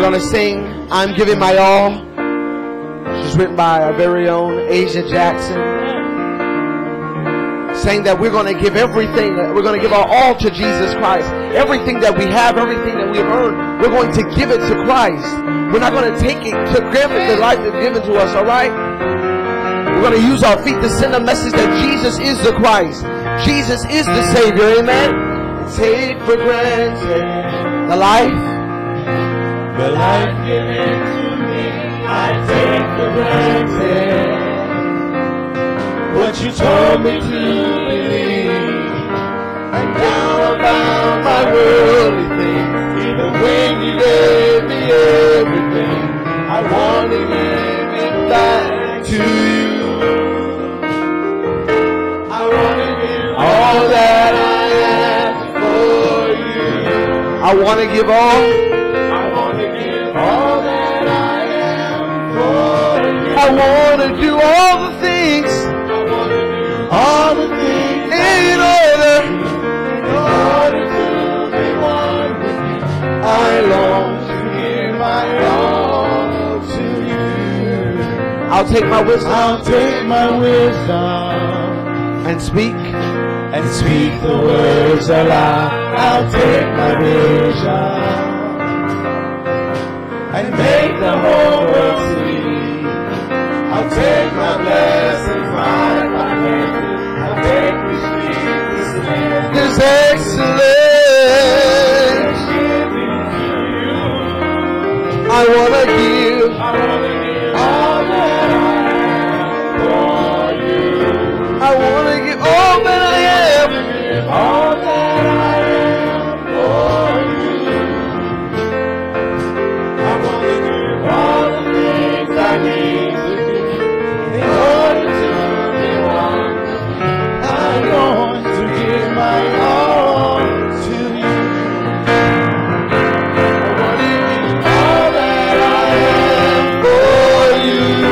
going to sing I'm Giving My All. It's written by our very own Asia Jackson, saying that we're going to give everything, we're going to give our all to Jesus Christ. Everything that we have, everything that we have earned, we're going to give it to Christ. We're not going to take it to granted the life that's given to us, all right? We're going to use our feet to send a message that Jesus is the Christ. Jesus is the Savior, amen? Take for granted the life given to me, I take for granted. What you told me to believe, and down about my worldly things. Even when you gave me everything, I want to give it back to you. I want to give all that I am for you. I want to give all. I want to give all that I am for you. I want to do all the things. All the things in order to be one with you. I long to give my all to you. I'll take my wisdom. I'll take my wisdom and speak the words aloud. I'll take my vision and make the whole world see. I'll take my blessings, my finances. His excellence. I want to give all that I am for you. I want to give all that I am. All that I am for you. I want to give all the things I need to do in order to be one. I want to give my all to you. I want to give all that I am for you.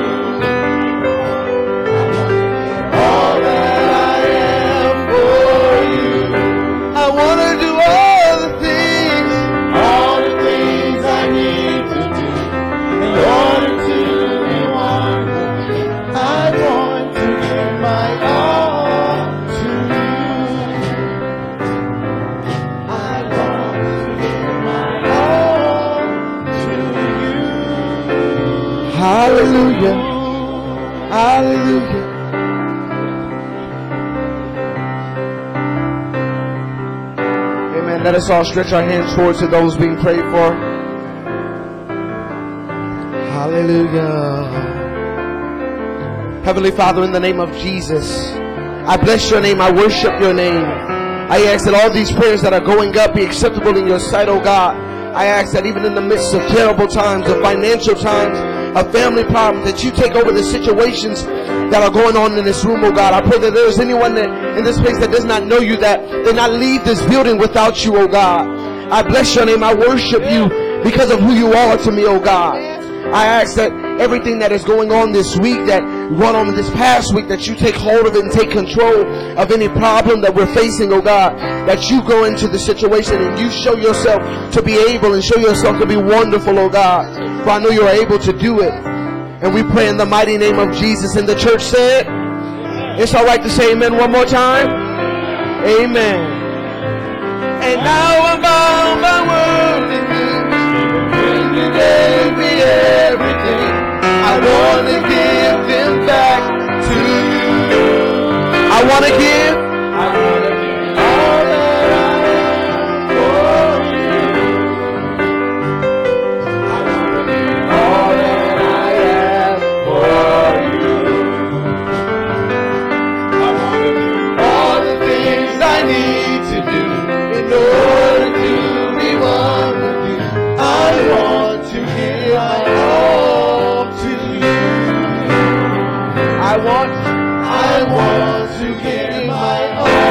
All that I am for you. I want to do all the things I need to do in order to be one with you. I want to give my all to you. I want to give my all to you. Hallelujah. Hallelujah. Amen. Let us all stretch our hands forward to those being prayed for. Hallelujah. Heavenly Father, in the name of Jesus, I bless your name. I worship your name. I ask that all these prayers that are going up be acceptable in your sight, oh God. I ask that even in the midst of terrible times, of financial times, of family problems, that you take over the situations that are going on in this room, oh God. I pray that there is anyone that in this place that does not know you, that they not leave this building without you, oh God. I bless your name. I worship you because of who you are to me, oh God. I ask that everything that is going on this week, that went on this past week, that you take hold of it and take control of any problem that we're facing, oh God. That you go into the situation and you show yourself to be able and show yourself to be wonderful, oh God. For I know you're able to do it. And we pray in the mighty name of Jesus. And the church said, it's all right to say amen one more time. Amen. And now I'm bound my word to you. When you gave me everything, I want to give them back to you. I want to give all that I am for you. I want to give all that I am for you. I want to do all the things I need to do in order to be one with you. I want to give my all to you. I want to give my all.